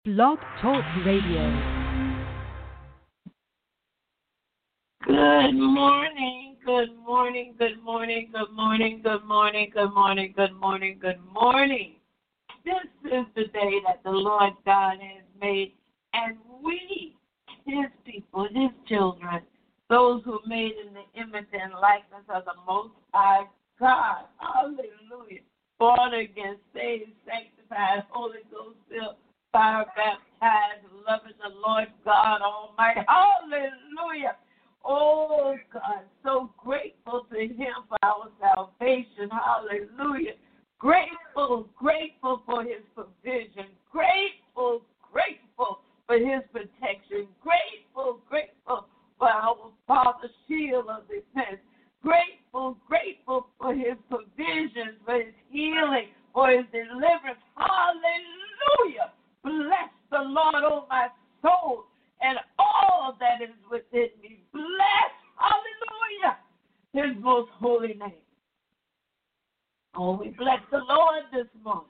Blog Talk Radio. Good morning, good morning, good morning, good morning, good morning, good morning, good morning, good morning. This is the day that the Lord God has made, and we, His people, His children, those who are made in the image and likeness of the Most High God, hallelujah, born again, saved, sanctified, Holy Ghost filled, fire baptized, loving the Lord God Almighty, hallelujah. Oh, God, so grateful to Him for our salvation. Hallelujah. Grateful for His provision. Grateful for His protection. Grateful for our Father's shield of defense. Grateful for His provisions, for His healing, for His deliverance. Hallelujah. Bless the Lord, oh my soul, and all that is within me. Bless, hallelujah, His most holy name. Oh, we bless the Lord this morning.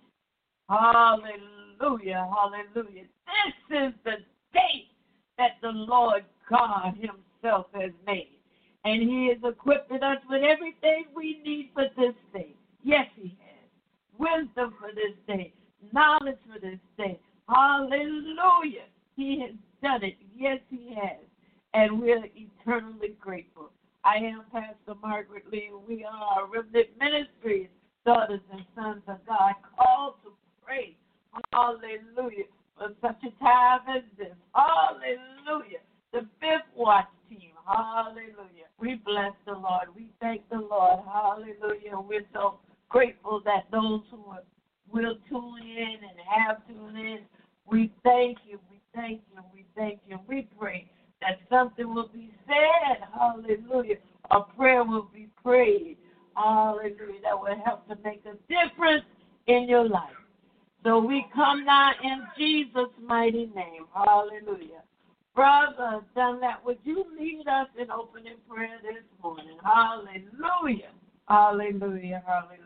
Hallelujah, hallelujah. This is the day that the Lord God Himself has made. And He has equipped us with everything we need for this day. Yes, He has. Wisdom for this day. Knowledge for this day. Hallelujah. He has done it. Yes, He has. And we're eternally grateful. I am Pastor Margaret Lee. We are Remnant Ministries, daughters and sons of God, called to pray. Hallelujah. For such a time as this. Hallelujah. The fifth watch team. Hallelujah. We bless the Lord. We thank the Lord. Hallelujah. We're so grateful that those who will tune in and have tuned in, we thank you. We thank you. We thank you. We pray that something will be said. Hallelujah. A prayer will be prayed. Hallelujah. That will help to make a difference in your life. So we come now in Jesus' mighty name. Hallelujah. Brother Dunlap, would you lead us in opening prayer this morning? Hallelujah. Hallelujah. Hallelujah.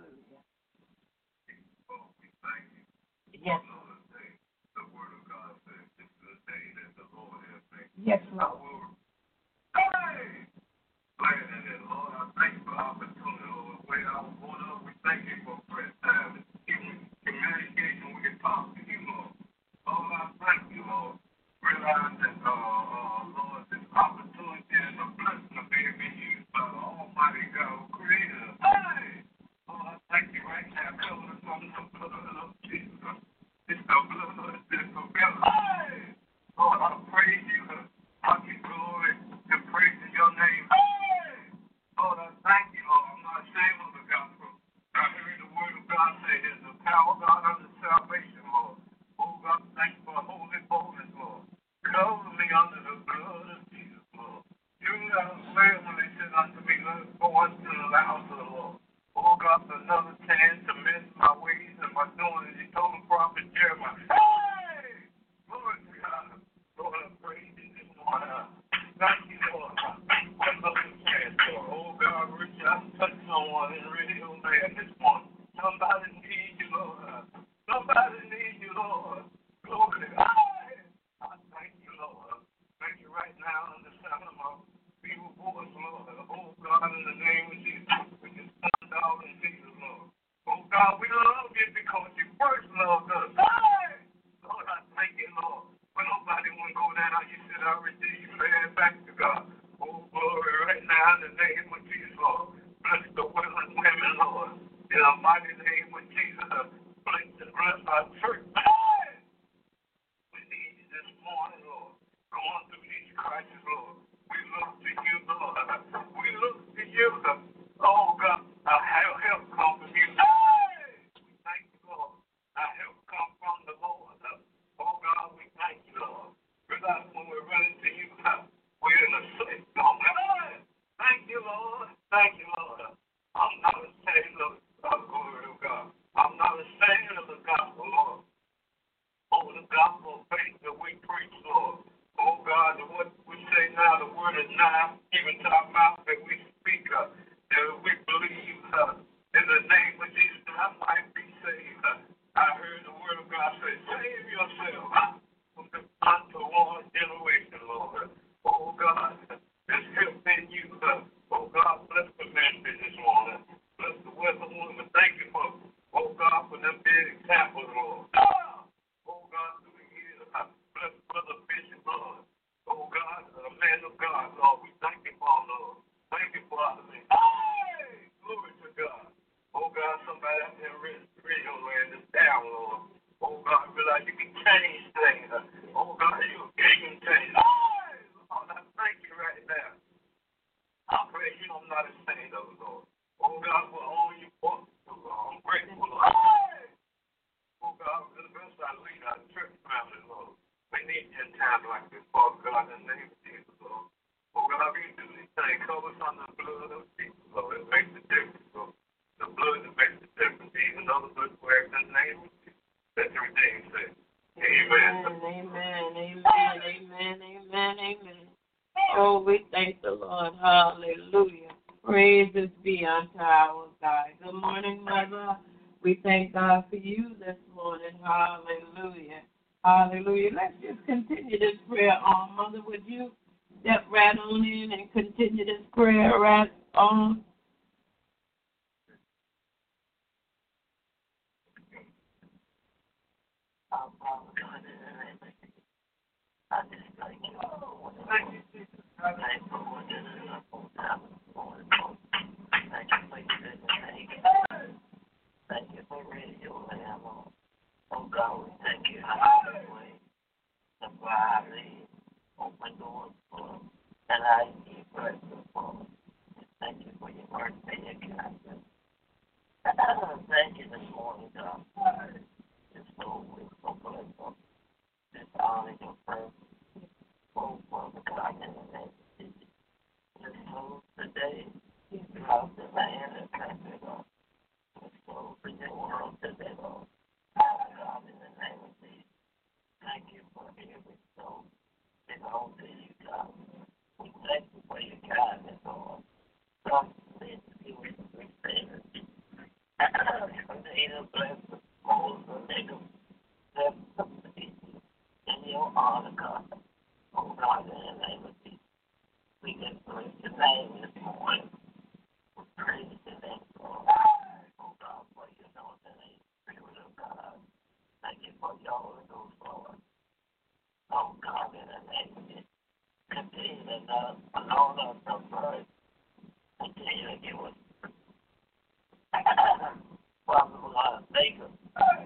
Yes. Yes, Lord. Hey! Lord, I thank you for the opportunity, Lord. Where I was going up, we thank you for fresh time. Even communication, we can talk to you, Lord. Lord, I thank you, Lord. Realize that, Lord, this opportunity is a blessing to be able to use by the Almighty God, Creator. Hey! Lord, I thank you right now. Cover us under the blood of Jesus. It's the blood that's available. Hey! Lord, I praise you. I give glory and praise in your name. Hey! Lord, I thank you, Lord. I'm not ashamed of the gospel. I heard the word of God say there's the power of God unto salvation, Lord. Oh, God, thank you for holy boldness, Lord. Cover me under the blood of Jesus, Lord. You know well when they said unto me, let us go unto the house of the Lord. Oh, God, for another chance to mend my ways and my doing as you told the prophet Jeremiah. Hey! Lord God. Lord, I praise you this morning. Thank you, Lord. Another chance, Lord. Oh, God, reach out and touch someone in radio land this morning. Somebody needs you, Lord. Somebody needs you, Lord. Glory to God. I thank you, Lord. Thank you right now in the sound of my feeble voice, Lord. Oh, God, in the name of Jesus, we just stand out in Jesus, Lord. Oh, God, we love you because you first loved us. Hey! Lord, I thank you, Lord. When nobody want to go down, you said, I receive you, man, back to God. Oh, glory, right now in the name of Jesus, Lord. Bless the women, Lord. In the mighty name of Jesus, bless our church. Hey! We need you this morning, Lord. Going through these crises, Lord. We look to you, Lord. We look to you. Oh, God, our help comes from you. Hey! We thank you, Lord. Our help comes from the Lord. Oh, God, we thank you, Lord. Because when we're running to you, we're in a safe zone. Hey! Thank you, Lord. Thank you, Lord. I'm not ashamed of the glory of God. I'm not ashamed of the gospel, Lord. Oh, the gospel of faith that we preach, Lord. Oh, God, what we say now, the word is now, even to our mouth that we speak of. things. Oh, God, you gave me things. Oh, Lord, I thank you right there. I pray you don't not ashamed of it, Lord. Oh, God, for all you bought, I'm grateful, Lord. Oh, God, for the best I lead our church family, Lord. We need you in times like this, Father God, in the name of Jesus, Lord. Oh, God, we do these things. Cover us under the blood of Jesus, Lord. It makes a difference, Lord. The blood that makes a difference, even though the blood works in the name of Jesus. That's the redeemed say. Amen. Amen, amen, amen, amen, amen. Oh, we thank the Lord. Hallelujah. Praises be unto our God. Good morning, Mother. We thank God for you this morning. Hallelujah. Hallelujah. Let's just continue this prayer on. Mother, would you step right on in and continue this prayer right on? I just thank you. Thank you, Jesus. Thank you for what this is up on time this morning. Thank you for your goodness. Thank you for radio and oh God, we thank you. Way. Supply our needs. Open doors for and I keep blessing for. Thank you for your birthday and kindness. Thank you this morning, God. It's so grateful. Just honor your presence. Oh, Father God, in the name of Jesus. Just so today, you have the land and country, Lord. Just so for your world today, Lord. Father God, in the name of Jesus. Thank you for every soul. And all to you, God. We thank you for your kindness, Lord. God, please be with us, we say that. Continue to bless us, hold us, make us, bless us, in your honor, God. Oh, God, in the name of Jesus. We can praise your name this morning. We praise your name, Lord. Oh, God, for your anointing and Spirit of God. Thank you for your Holy Ghost, Lord. Oh, God, in the name of Jesus. Continue to anoint us, the blood. Continue to give us Father, God, thank us.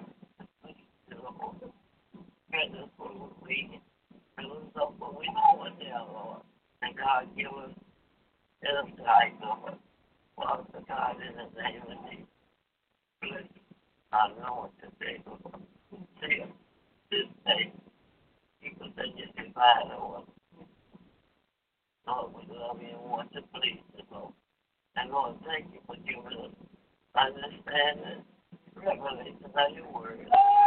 Grant us what we need. Fill us up what we know and now, Lord. And God, give us insight, Lord. Father, God, in the name of Jesus. Bless I know it today, Lord. See us this day. Keep us in your divine, Lord. Lord, we love you and want to please you, Lord. And Lord, thank you for giving us understanding, revelation of your word.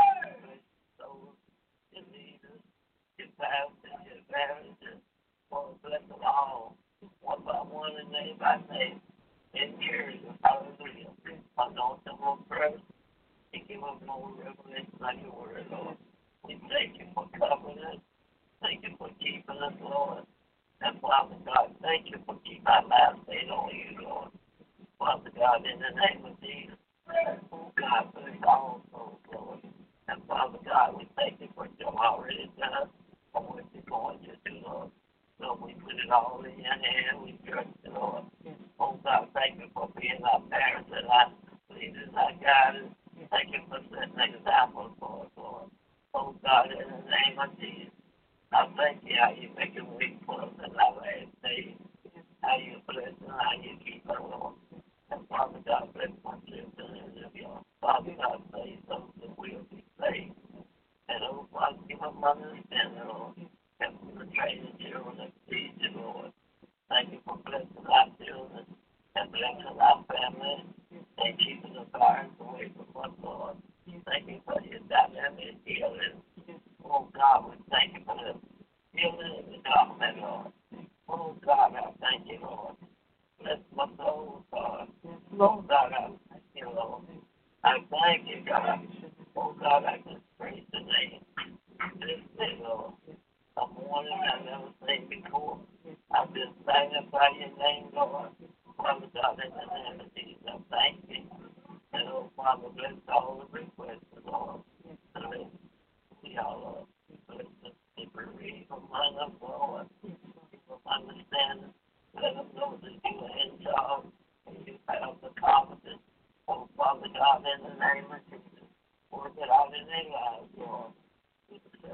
So, your leaders, your pastors, your evangelists, Lord, bless them all, one by one and name by name, in years of hallelujah. Anoint them on first, and give them more revelation of your word, Lord. We thank you for covering us. Thank you for keeping us, Lord. And Father God, thank you for keeping our lives stayed on you, Lord. Father God, in the name of Jesus, oh God, bless all souls, Lord. And Father God, we thank you for what you've already done and what you're going to do, Lord. So we put it all in your hand. We trust you, Lord. Oh God, thank you for being our parents and our leaders, our guidance. Thank you for setting examples for us, Lord. Oh God, in the name of Jesus, I thank you how you make a way for us in our last days. How you bless and how you keep us, Lord. And Father God, bless my children and live your Father God, save those that will be saved. And oh Father, give them understanding, Lord. Help them to train the children and teach you, Lord. Thank you for blessing our children and blessing our family and keeping the fires away from us, Lord. Thank you for your dynamic healing. Oh God, we thank you for the healing in the darkness, Lord. Oh God, I thank you, Lord. Bless my soul, God. Oh God, I thank you, Lord. I thank you, God. Oh God, I just praise the name. This day, Lord. A morning I've never seen before. I just magnify your name, Lord. Father God, in the name of Jesus, I thank you. And oh Father, bless all the requests, Lord. Bless we all, Lord. Bless the people read among us, Lord. People understand. Let them know that you are in charge and you have the confidence. Oh Father God, in the name of Jesus, work it out in their lives, Lord. We serve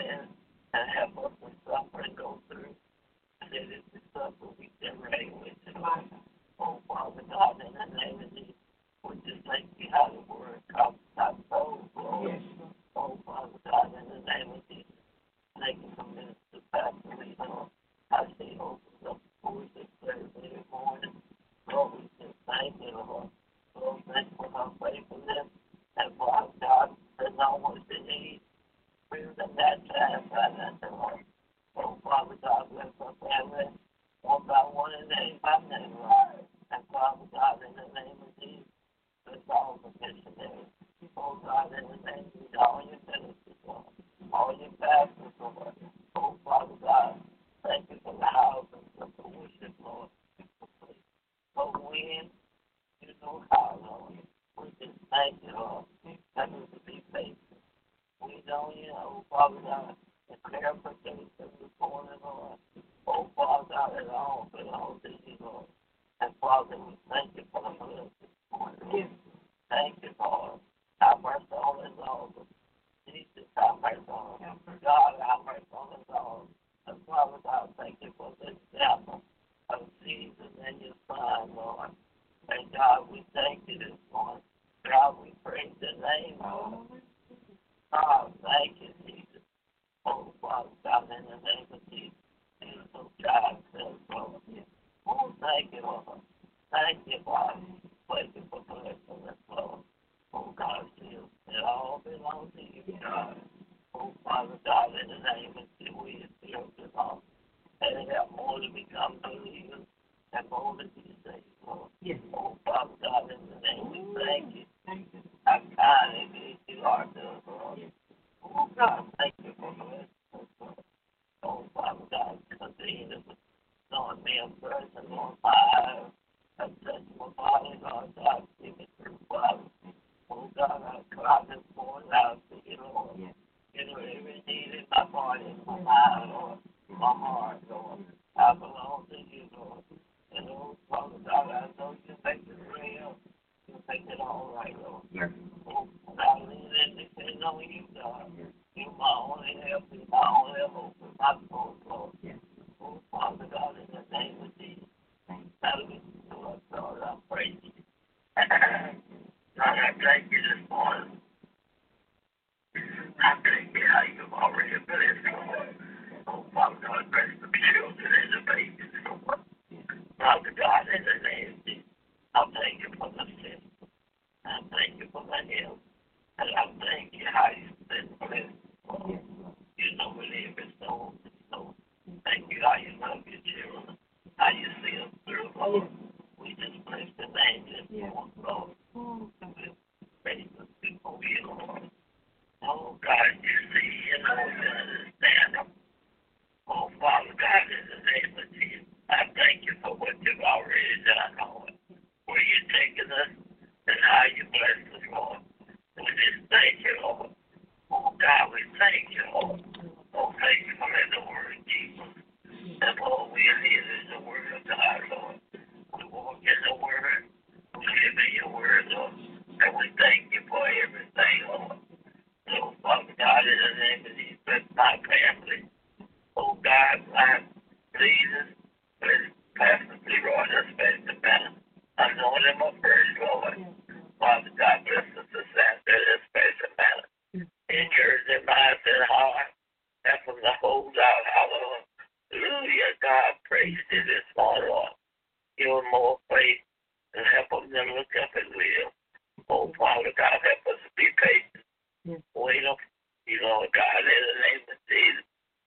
understand and help us to suffer and go through. And that if we suffer, we can ready with it. Oh, Father God, in the name of Jesus, we just thank you how the word comes our souls, Lord. Oh, Father God, in the name of Jesus, thank you for Minister Pastor Lee, Lord. I see opens up doors this Thursday morning. Lord, we just thank you, Lord. Lord, thank you for her faithfulness. And Father God, there's no one to need. Bring them that time, Lord. Oh, Father God, bless our family. One by one and name by name, Lord. And Father God, in the name of Jesus, bless all the missionaries. Oh, God, in the name of Jesus, all your ministers, Lord. All your pastors, Lord. Oh, Father God, thank you for the houses of the worship, Lord. Oh, when you know how, Lord. We just thank you, Lord. Help us to be faithful. We know you, oh, Father God, the clarification this morning, Lord. Oh, Father God, it all belongs to you, Lord. And Father, we thank you for the blood this morning. Yes. Thank you, Lord. Have mercy on us all. Jesus, have mercy on us. God, have mercy on us all. And Father God, thank you for this example of Jesus and your Son, Lord. And God, we thank you this morning. God, we praise your name, Lord. God, thank you, Jesus. Oh, Father God, in the name of Jesus. Jesus, God, Lord. Oh, thank you, Lord. Thank you, Father. Thank you for blessing us, Lord. Oh, God, it all belongs to you, God. Oh, Father God, in the name of Jesus, we still belong. And help more to become believers and more to be saved, Lord. Yes. Oh, Father God, in the name, we thank you. Thank you. How kind it is you are to us, Lord. Yes. Oh, God, thank you for blessing us, Lord. Oh, Father God, continue to knowing me in person, Lord, my and touch my body, Lord God, give it through, Father. Oh, God, I cry this morning out to you, Lord. Yes. You know, every need in my body, my mind, Lord, my heart, Lord. I belong to you, Lord. And, oh, Father God, I know you make it real. You make it all right, Lord. Yes. Oh, I lean and depend on you, God. Yes. You're my only help, you're my only hope, my soul, Lord. Yes. Oh, Father God, in the name of Jesus, hallelujah, Lord God, I praise you. God, I thank you this morning. I thank you how you've already blessed, Lord. Oh, Father God, bless the children and the babies, Lord. Father God, in the name of Jesus, I thank you for the sin. I thank you for the help. And I thank you how you've been blessed, Lord. You know what every soul is, Lord. Thank you how you love your children, how you see us through, Lord. We just bless the name this morning, Lord. We praise the people here, Lord. Oh, God, you see, you know, you understand them. Oh, Father God, in the name of Jesus, I thank you for what you've already done, Lord. Where you're taking us and how you bless us, Lord. We just thank you, Lord. Oh, God, we thank you, Lord. Oh, thank you for letting the word Jesus. And, Lord, we are here in the word of God, Lord. We walk in the word. We live in your word, Lord. And we thank you for everything, Lord. So, Father God, in the name of Jesus, bless my family. Oh, God, I please bless Pastor Leroy, Pastor Banner. Anoint him up first, Lord. Father God, bless us to Santa, Pastor Banner. Encourage their minds and heart. Help them to hold out, hallelujah. God, praise you this morning, Lord. Give them more faith and help them to look up and live. Oh, Father God, help us to be patient. Wait up, you know, God, in the name of Jesus.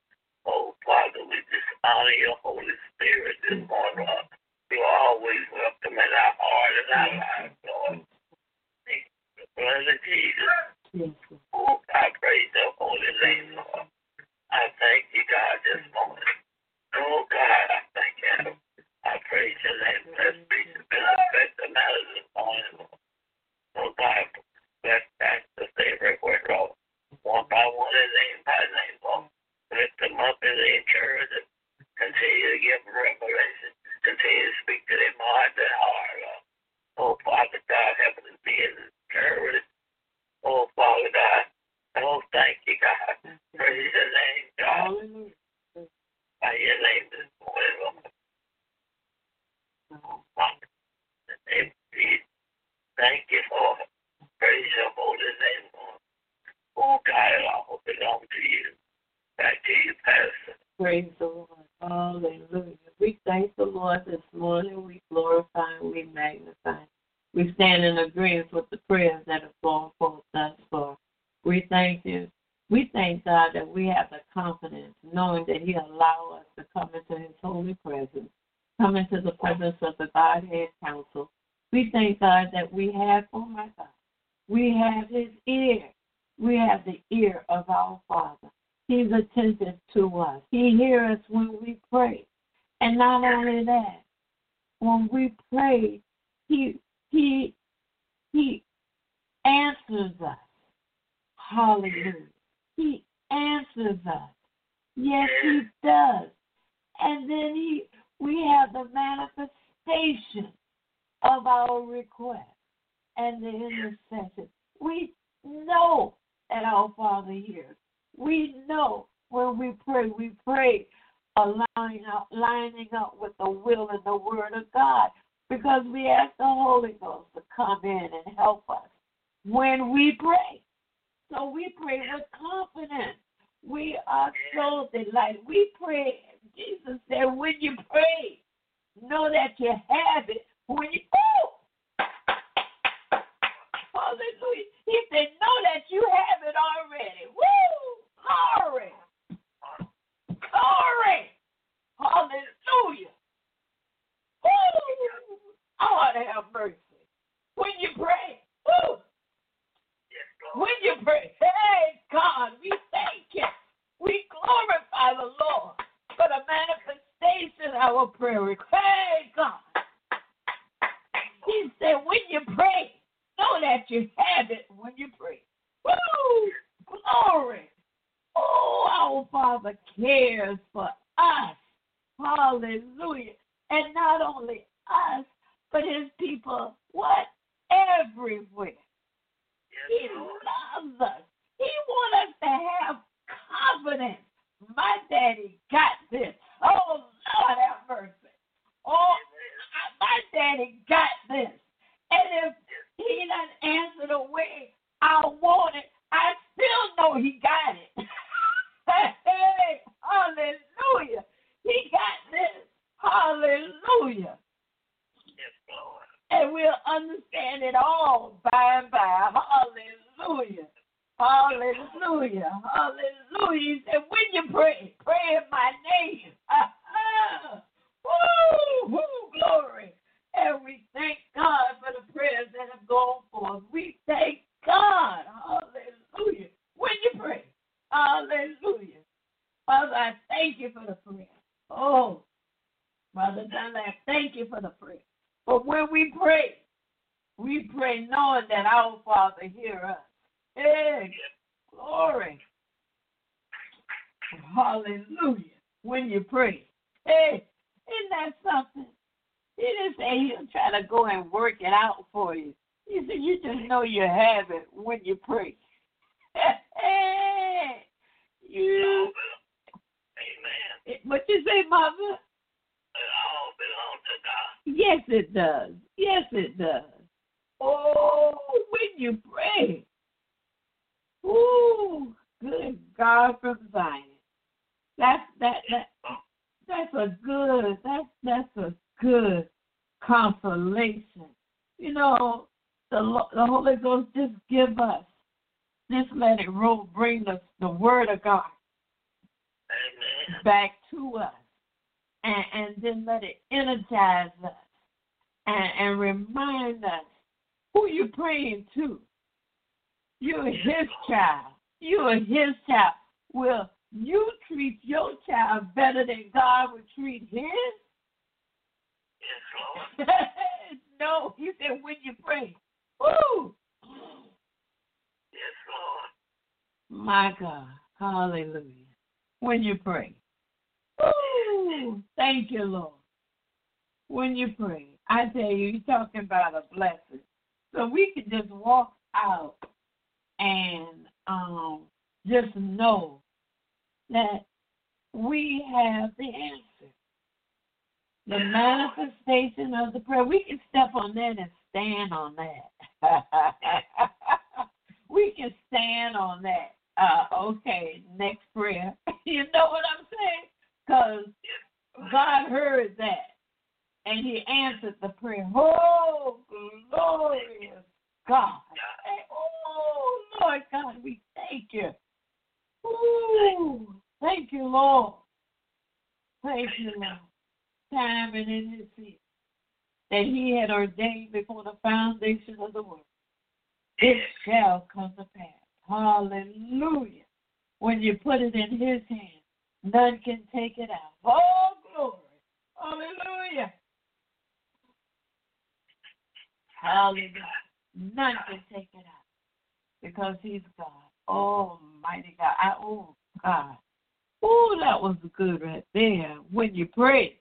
Oh, Father, we just honor your Holy Spirit this morning, Lord. You're always welcome in our heart and our lives, Lord. Thank you, the blood of Jesus. Oh, I praise your holy name, Lord. I thank you, God, this morning. Oh, God, I thank you. I praise your name. Bless Bishop and I bless the matter this morning, Lord. Oh, God, bless Pastor everywhere, Lord. One by one and name by name, Lord. Lift them up and encourage them. Continue to give them revelation. Continue to speak to their mind and heart, Lord. Oh, Father God, help them be encouraged. Oh, Father God. Oh, thank you, God. Praise your name. Praise the Lord. Hallelujah. We thank the Lord this morning. We glorify and we magnify. We stand in agreement with the prayers that have gone forth thus far. We thank you. We thank God that we have the confidence, knowing that He allows us to come into His holy presence, come into the presence of the Godhead Council. We thank God that we have, oh my God, we have His ear. We have the ear of our Father. He's attentive to us. He hears us when we pray. And not only that, when we pray, He answers us. Hallelujah. He answers us. Yes, He does. And then we have the manifestation of our request and the intercession. We know that our Father hears. We know when we pray lining up with the will and the word of God, because we ask the Holy Ghost to come in and help us when we pray. So we pray with confidence. We are so delighted. We pray. Jesus said, when you pray, know that you have it. When you hallelujah. He said, know that you have it already. Woo! Glory. Glory. Hallelujah. Woo! Lord have mercy. When you pray, woo! When you pray, hey, God, we thank you. We glorify the Lord for the manifestation of our prayer request. Hey, God. He said, when you pray, know that you have it when you pray. Woo! Glory. Oh, our Father cares for us. Hallelujah. And not only us, but His people, what? Everywhere. He loves us. He wants us to have confidence. My daddy got this. Oh, Lord have mercy. Oh, my daddy got this. And if He doesn't answer the way I want it, I still know He got it. Hey, hallelujah. He got this. Hallelujah. And we'll understand it all by and by. Hallelujah. Hallelujah. Hallelujah. He said, when you pray, pray in my name. Woo, woo, glory. And we thank God for the prayers that have gone forth. We thank God. Hallelujah. When you pray. Hallelujah. Father, I thank you for the prayer. Oh, Mother Dunlap, thank you for the prayer. But when we pray knowing that our Father hears us. Hey, glory. Hallelujah. When you pray. Hey, isn't that something? He didn't say He'll try to go and work it out for you. He said you just know you have it when you pray. Hey, you. Amen. What you say, Mother? It all belongs to God. Yes, it does. Yes, it does. Oh, when you pray. Ooh, good God from Zion. That's a good consolation. You know, the Holy Ghost just give us. Just let it roll, bring us the word of God. Amen. Back to us. And then let it energize us and remind us who you're praying to. You're His child. You're His child. Will you treat your child better than God would treat his? Yes, Lord. No, He said when you pray. Woo! Yes, Lord. My God. Hallelujah. When you pray. Ooh, thank you, Lord. When you pray, I tell you, you're talking about a blessing. So we can just walk out and just know that we have the answer. The manifestation of the prayer. We can step on that and stand on that. We can stand on that. Okay, next prayer. You know what I'm saying? Because God heard that. And he answered the prayer. Oh, glorious God. Oh, Lord God, we thank you. Ooh, thank you, Lord. Thank you, Lord. Time and in his seat that he had ordained before the foundation of the world. It shall come to pass. Hallelujah. When you put it in his hand, none can take it out. Oh, glory. Hallelujah. Hallelujah. None can take it out because he's God. Almighty God. Oh, God. Oh, that was good right there. When you pray.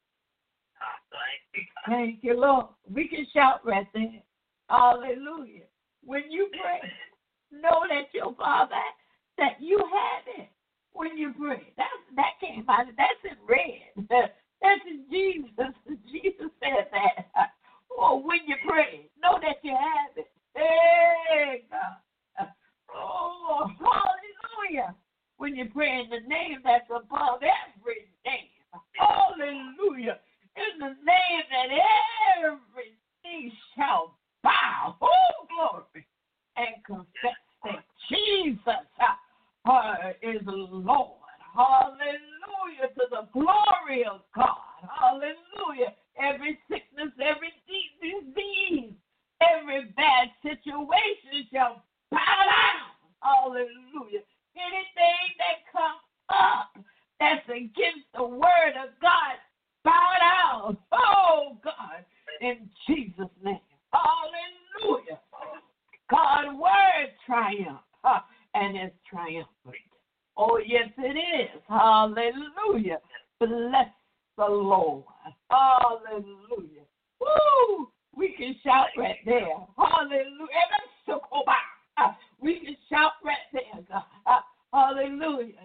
Thank you, Lord. We can shout right there. Hallelujah. When you pray, know that your Father, that you have it when you pray. That came out. That's in red. That's in Jesus. Jesus said that. Oh, when you pray, know that you have it. Hey, God. Oh, hallelujah. When you pray in the name that's above every name. Hallelujah. In the name that every knee shall bow. Oh, glory. And confess that Jesus is Lord. Hallelujah. To the glory of God. Hallelujah. Every sickness, every disease, every bad situation shall bow down. Hallelujah. Anything that comes up that's against the word of God, bow down. Oh, God. In Jesus' name. Hallelujah. God's word triumph. And it's triumphant. Oh, yes, it is. Hallelujah. Bless the Lord. Hallelujah. Woo! We can shout right there. Hallelujah. We can shout right there, God. Hallelujah.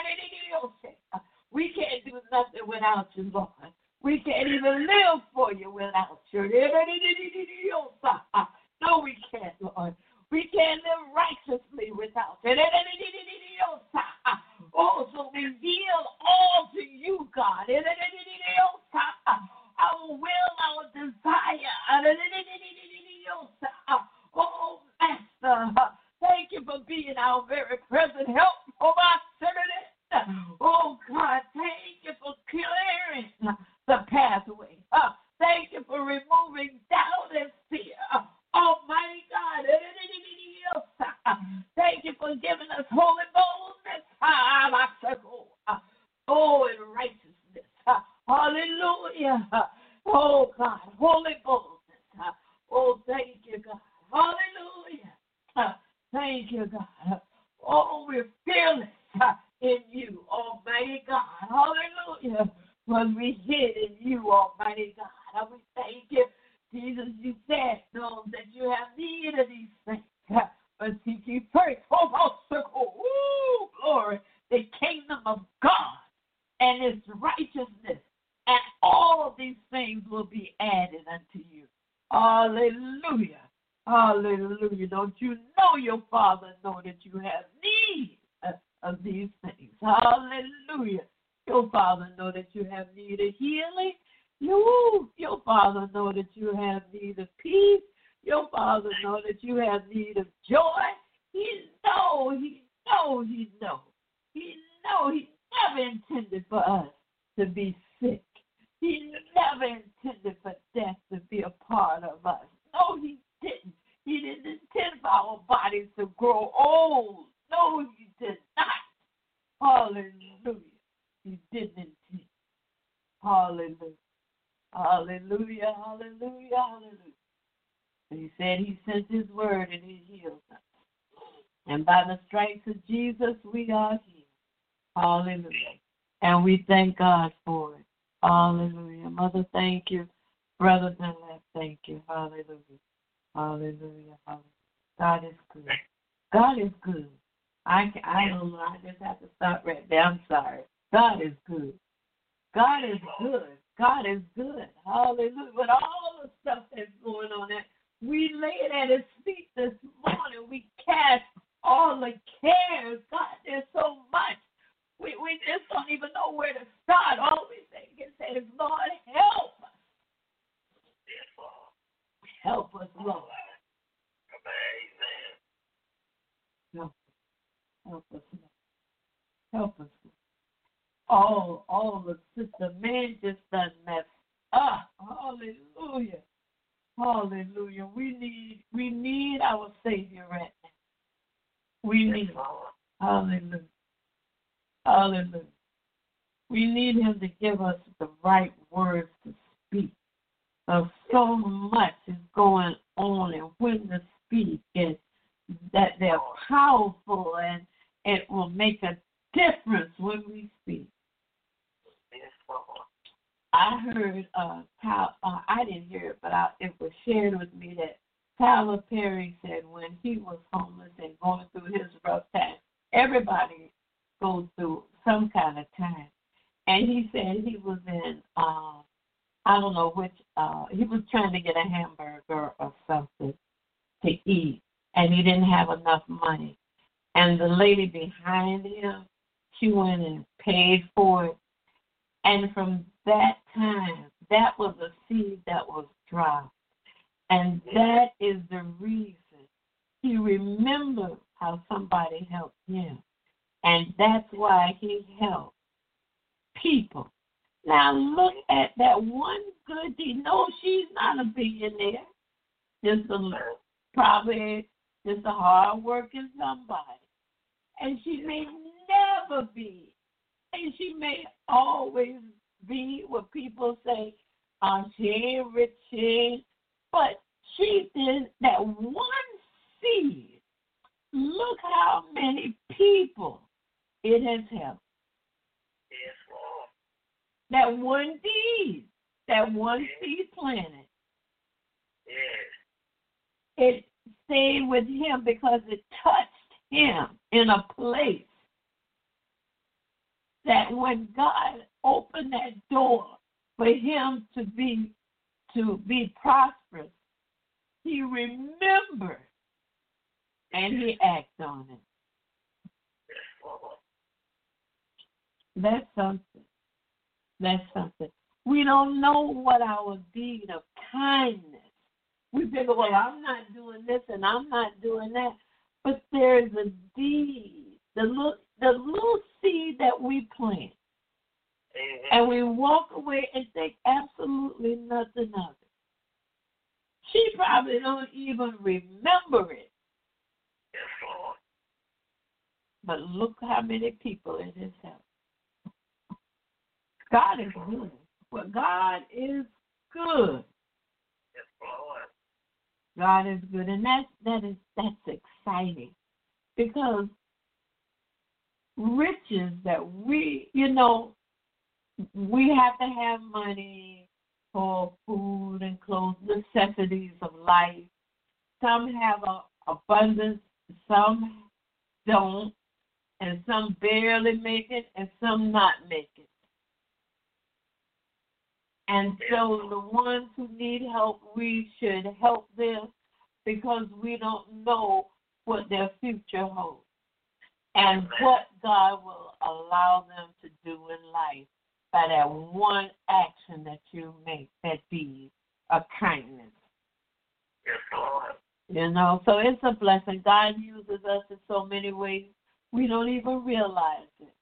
We can't do nothing without you, Lord. We can't even live for you without you. No, we can't, Lord. We can't live righteously without you. Oh, so we yield all to you, God. Our will, our desire. Oh, Master, thank you for being our very present help. Oh, God, thank you for clearing the pathway. Thank you for removing doubt and fear. Almighty God, thank you for giving us holy boldness. Oh, and righteousness. Hallelujah. Oh, God, holy boldness. Oh, thank you, God. Hallelujah. Thank you, God. Oh, we're fearless in you, Almighty God. Hallelujah. When we hid in you, Almighty God. We thank you. Jesus, you said, know that you have need of these things. But seek ye first, ooh, glory, the kingdom of God and its righteousness, and all of these things will be added unto you. Hallelujah. Hallelujah. Don't you know your Father know that you have need of these things? Hallelujah. Your Father know that you have need of healing. Your Father know that you have need of peace. Your Father know that you have need of joy. He know. He never intended for us to be sick. He never intended for death to be a part of us. No, he didn't. He didn't intend for our bodies to grow old. No, he did not. Hallelujah. He didn't intend. Hallelujah. Hallelujah, hallelujah, hallelujah. He said he sent his word and he healed us. And by the stripes of Jesus, we are healed. Hallelujah. And we thank God for it. Hallelujah. Mother, thank you. Brother Dunlap, thank you. Hallelujah. Hallelujah. Hallelujah. God is good. God is good. I don't know. I just have to stop right there. I'm sorry. God is good. God is good. God is good. Hallelujah. With all the stuff that's going on there, we lay it at his feet this morning. We cast all the cares. God, there's so much. We just don't even know where to start. All we can say is, Lord, help us. Help us, Lord. Help us, Lord. Help us. All the sister man just done messed up. Hallelujah. Hallelujah. We need our Savior right now. We need him. Hallelujah. Hallelujah. We need him to give us the right words to speak. So much is going on, and when to speak, and that they're powerful, and it will make a difference when we speak. I heard, I didn't hear it, but it was shared with me that Tyler Perry said when he was homeless and going through his rough time, everybody goes through some kind of time. And he said he was in, I don't know which, he was trying to get a hamburger or something to eat, and he didn't have enough money. And the lady behind him, she went and paid for it. And from that time, that was a seed that was dropped. And that is the reason he remembered how somebody helped him. And that's why he helped people. Now look at that one good deed. No, she's not a billionaire. Probably just a hard-working somebody. And she may never be. And she may always be what people say, she ain't rich, but she did that one seed. Look how many people it has helped. Yes, Lord. That one deed, that one seed planted. Yes. It stayed with him because it touched him in a place that when God opened that door for him to be prosperous, he remembered and he acted on it. That's something. That's something. We don't know what our deed of kindness. We figure, well, I'm not doing this and I'm not doing that. But there's a deed, the little seed that we plant. And we walk away and think absolutely nothing of it. She probably don't even remember it. Yes, Lord. But look how many people it has helped. God is good. Well, God is good. Yes, Lord. God is good, and that's exciting because riches that we have to have money for food and clothes, necessities of life. Some have abundance, some don't, and some barely make it, and some not make it. And so the ones who need help, we should help them because we don't know what their future holds and what God will allow them to do in life by that one action that you make, that deed of kindness. Yes, Lord. So it's a blessing. God uses us in so many ways we don't even realize it.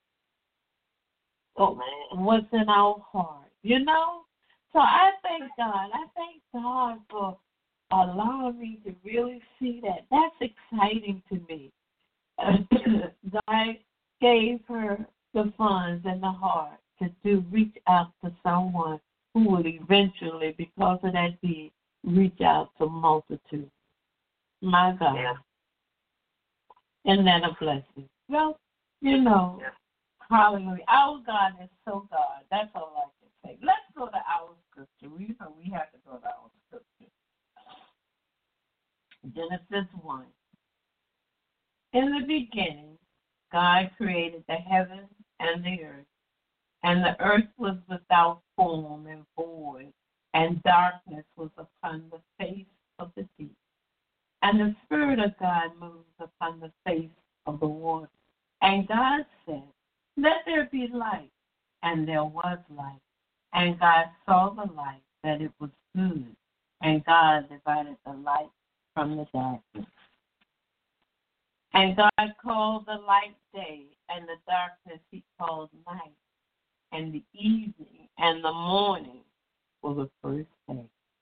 So what's in our heart? So I thank God. I thank God for allowing me to really see that. That's exciting to me. God gave her the funds and the heart to reach out to someone who will eventually, because of that deed, reach out to multitudes. My God. Yeah. Isn't that a blessing? Well, hallelujah. Our God is so God. That's all I can say. Let's go to our scripture. We have to go to our scripture. Genesis 1. In the beginning, God created the heavens and the earth was without form and void, and darkness was upon the face of the deep. And the Spirit of God moved upon the face of the water. And God said, Let there be light. And there was light. And God saw the light, that it was good. And God divided the light from the darkness. And God called the light day, and the darkness he called night. And the evening and the morning were the first day.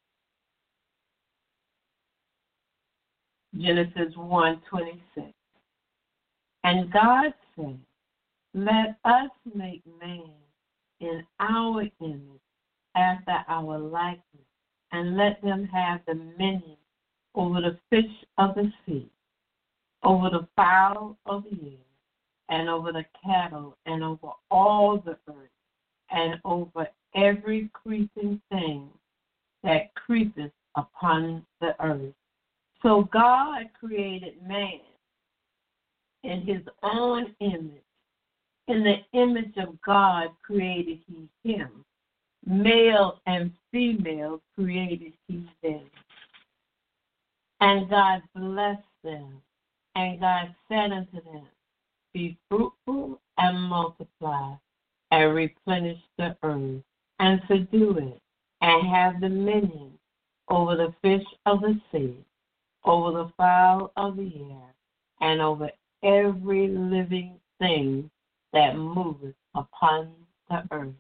Genesis 1:26. And God said, let us make man in our image, after our likeness, and let them have dominion over the fish of the sea, over the fowl of the air, and over the cattle, and over all the earth, and over every creeping thing that creepeth upon the earth. So God created man in his own image. In the image of God created he him. Male and female created he them. And God blessed them. And God said unto them, be fruitful and multiply, and replenish the earth, and subdue it, and have dominion over the fish of the sea, over the fowl of the air, and over every living thing that moveth upon the earth.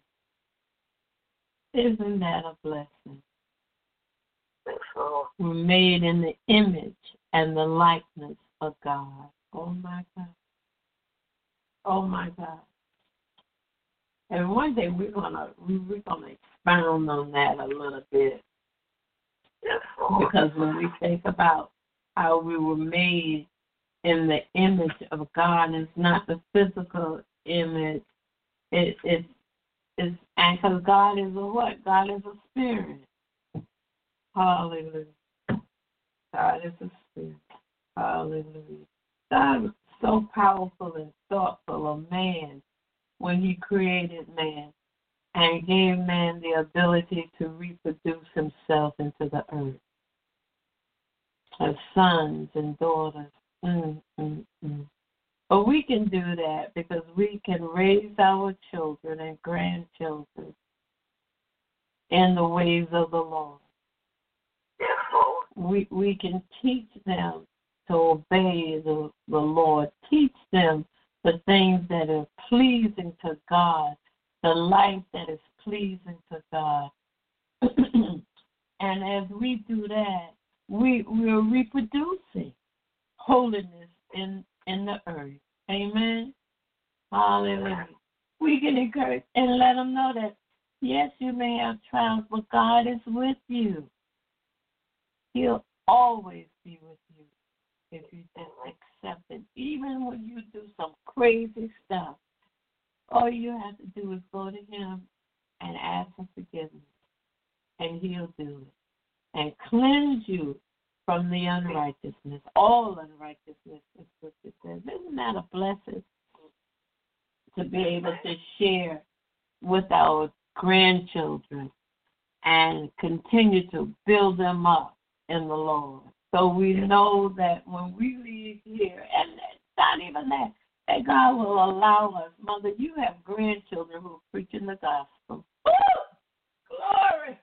Isn't that a blessing? We're made in the image and the likeness of God. Oh my God. Oh my God. And one day we're gonna expound on that a little bit. Because when we think about how we were made in the image of God, it's not the physical image. It's and because God is a what? God is a spirit. Hallelujah. God is a spirit. Hallelujah. God was so powerful and thoughtful of man when he created man and gave man the ability to reproduce himself into the earth. As sons and daughters. But we can do that because we can raise our children and grandchildren in the ways of the Lord. We can teach them to obey the Lord. Teach them the things that are pleasing to God, the life that is pleasing to God. And as we do that, we're reproducing holiness in the earth. Amen. Hallelujah. We can encourage and let them know that, yes, you may have trials, but God is with you. He'll always be with you if you just accept it. Even when you do some crazy stuff, all you have to do is go to him and ask for forgiveness, and he'll do it and cleanse you from the unrighteousness. All unrighteousness is what it says. Isn't that a blessing to be able to share with our grandchildren and continue to build them up in the Lord? So we know that when we leave here, and it's not even that God will allow us. Mother, you have grandchildren who are preaching the gospel. Woo! Glory!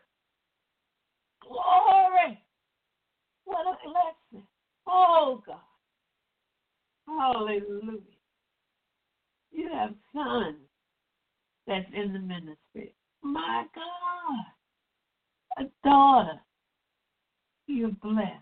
Glory! What a blessing. Oh, God. Hallelujah. You have sons that's in the ministry. My God. A daughter. You're blessed.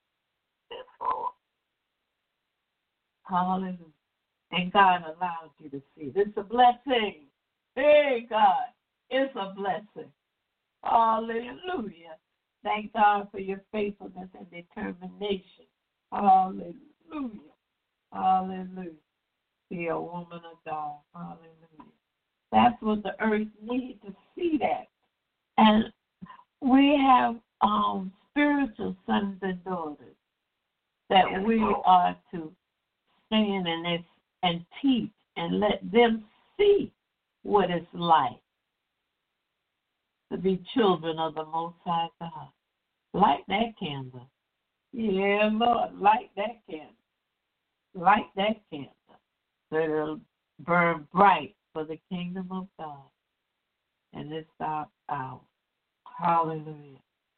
Hallelujah. And God allowed you to see. This is a blessing. Hey, God. It's a blessing. Hallelujah. Thank God for your faithfulness and determination. Hallelujah. Hallelujah. Be a woman of God. Hallelujah. That's what the earth needs, to see that. And we have spiritual sons and daughters that we are to stand and teach and let them see what it's like to be children of the Most High God. Light that candle. Yeah, Lord, light that candle. Light that candle. So it'll burn bright for the kingdom of God. And it's our hour. Hallelujah.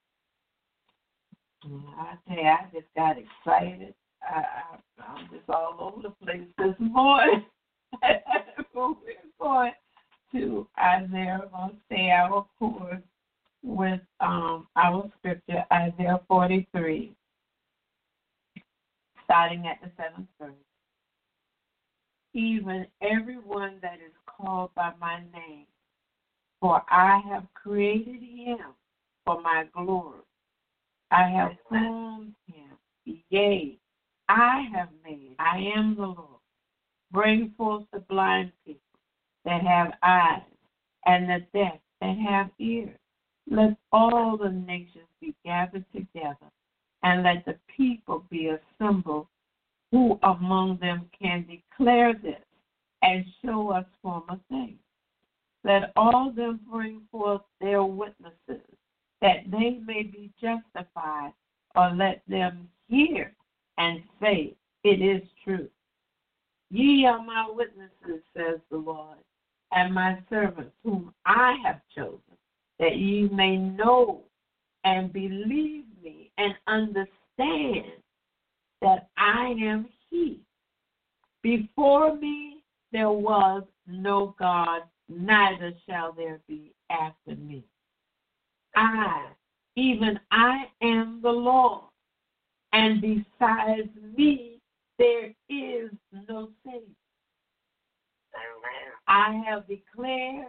I tell you, I just got excited. I'm just all over the place this morning. We're going to Isaiah. I'm going to stay our course with our scripture, Isaiah 43, starting at the 7th verse. Even everyone that is called by my name, for I have created him for my glory. I have formed him. Yea, I have made. I am the Lord. Bring forth the blind people that have eyes, and the deaf that have ears. Let all the nations be gathered together, and let the people be assembled. Who among them can declare this and show us former things? Let all them bring forth their witnesses, that they may be justified, or let them hear and say, it is true. Ye are my witnesses, says the Lord, and my servants whom I have chosen, that ye may know and believe me and understand that I am he. Before me there was no God, neither shall there be after me. I, even I am the Lord, and besides me there is no Savior. I have declared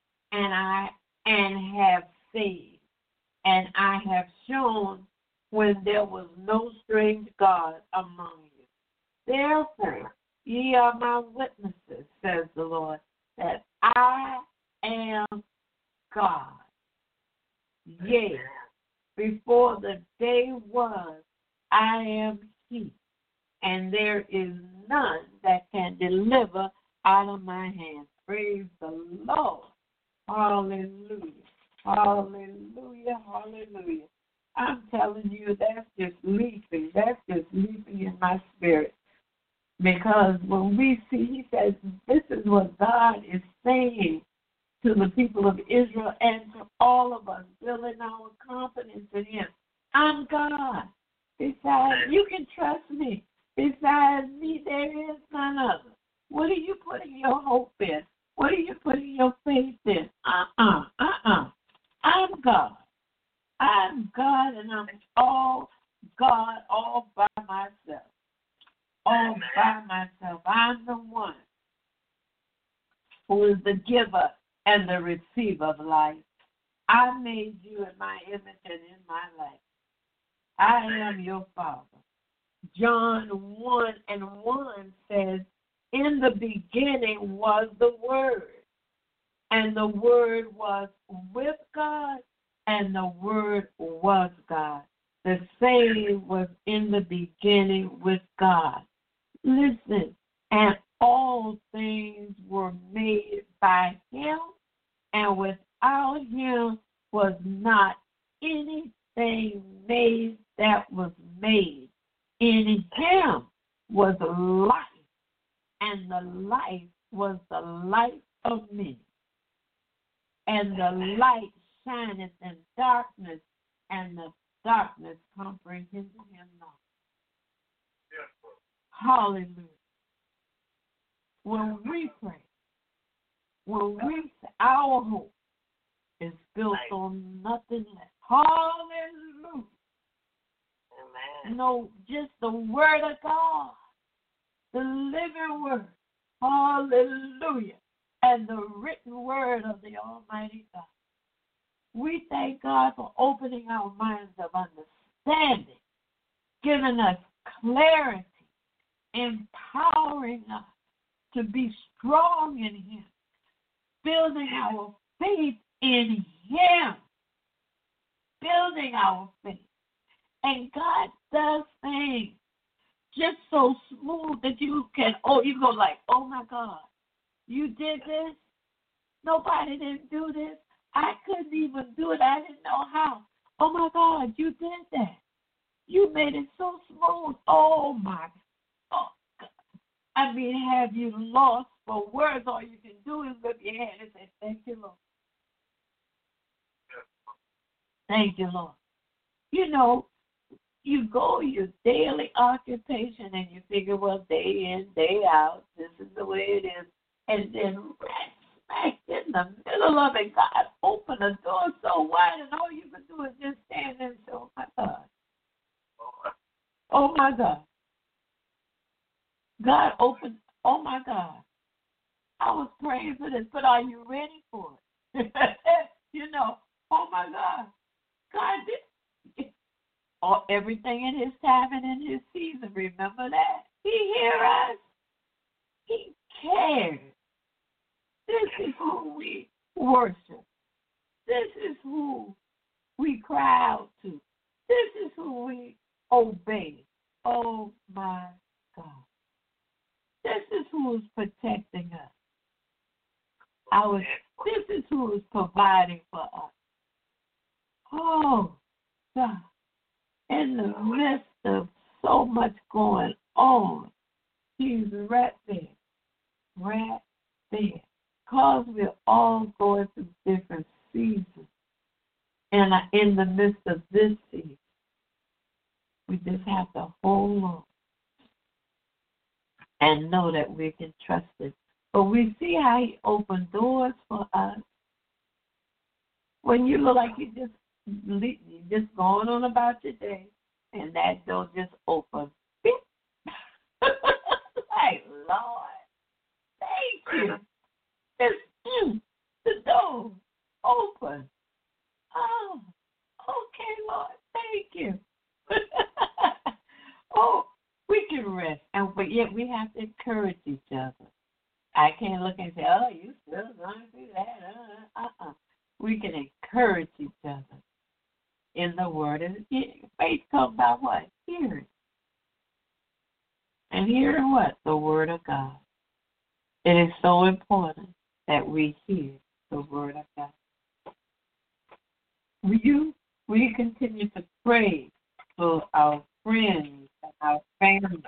and have saved, and I have shown when there was no strange God among you. Therefore, ye are my witnesses, says the Lord, that I am God. Yea, before the day was, I am he, and there is none that can deliver out of my hand. Praise the Lord. Hallelujah. Hallelujah. Hallelujah. I'm telling you, that's just leaping. That's just leaping in my spirit. Because when we see, he says, this is what God is saying to the people of Israel and to all of us, building our confidence in him. I'm God. Besides, you can trust me. Besides me, there is none other. What are you putting your hope in? What are you putting your faith in? I'm God. I'm God, and I'm all God all by myself. All by myself. I'm the one who is the giver and the receiver of life. I made you in my image and in my life. I am your Father. John 1:1 says, in the beginning was the Word, and the Word was with God, and the Word was God. The same was in the beginning with God. Listen, and all things were made by him, and without him was not anything made that was made. In him was life, and the life was the light of men. And the light shineth in darkness, and the darkness comprehended him not. Hallelujah. When we pray, our hope is built on nothing less. Hallelujah. Amen. No, just the word of God, the living word. Hallelujah. And the written word of the Almighty God. We thank God for opening our minds of understanding, giving us clarity, empowering us to be strong in him, building our faith in him, building our faith. And God does things just so smooth that you go like, oh my God, you did this? Nobody didn't do this. I couldn't even do it. I didn't know how. Oh my God, you did that. You made it so smooth. Oh my God. I mean, have you lost for words. All you can do is lift your hand and say, thank you, Lord. Thank you, Lord. You know, you go your daily occupation and you figure, well, day in, day out, this is the way it is. And then right smack in the middle of it, God opened the door so wide and all you can do is just stand there and say, oh, my God. Oh, my God. God opened, oh, my God. I was praying for this, but are you ready for it? You know, oh, my God. God did everything in his time and in his season. Remember that. He hears us. He cares. This is who we worship. This is who we cry out to. This is who we obey. Oh, my God. This is who is protecting us. This is who is providing for us. Oh, God. In the midst of so much going on, he's right there. Right there. Because we're all going through different seasons. And in the midst of this season, we just have to hold on and know that we can trust him. But we see how he opened doors for us. When you look like you just going on about your day, and that door just opened. Like, Lord, thank you. The door open. Oh, okay, Lord, thank you. Oh, we can rest, but yet we have to encourage each other. I can't look and say, oh, you still going to do that. We can encourage each other in the word. And faith comes by what? Hearing. And hearing what? The word of God. It is so important that we hear the word of God. We continue to pray for our friends and our family.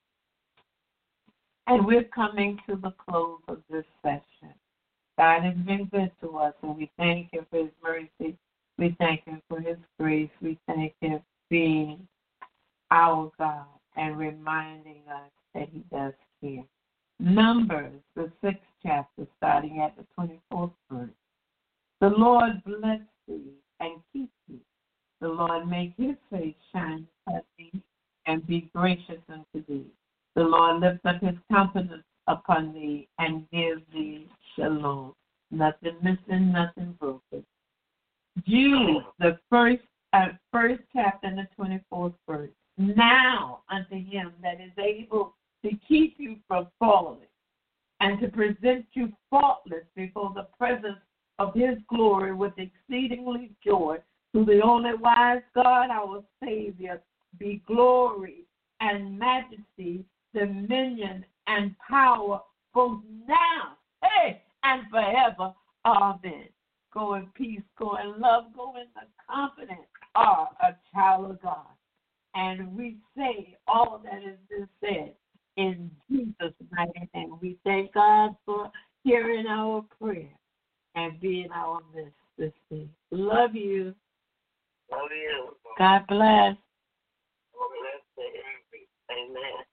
And we're coming to the close of this session. God has been good to us, and we thank him for his mercy. We thank him for his grace. We thank him for being our God and reminding us that he does care. Numbers, the 6th chapter, starting at the 24th verse. The Lord bless thee and keep thee. The Lord make his face shine upon thee and be gracious unto thee. The Lord lift up his countenance upon thee and give thee shalom. Nothing missing, nothing broken. Jude, the first chapter and the 24th verse. Now unto him that is able to keep you from falling and to present you faultless before the presence of his glory with exceedingly joy, to the only wise God, our Savior, be glory and majesty, dominion and power, both now, and forever. Amen. Go in peace, go in love, go in the confidence, are a child of God. And we say all that has been said in Jesus' mighty name. We thank God for hearing our prayer and being our midst this day. Love you. Love you. God bless. God bless you. Amen.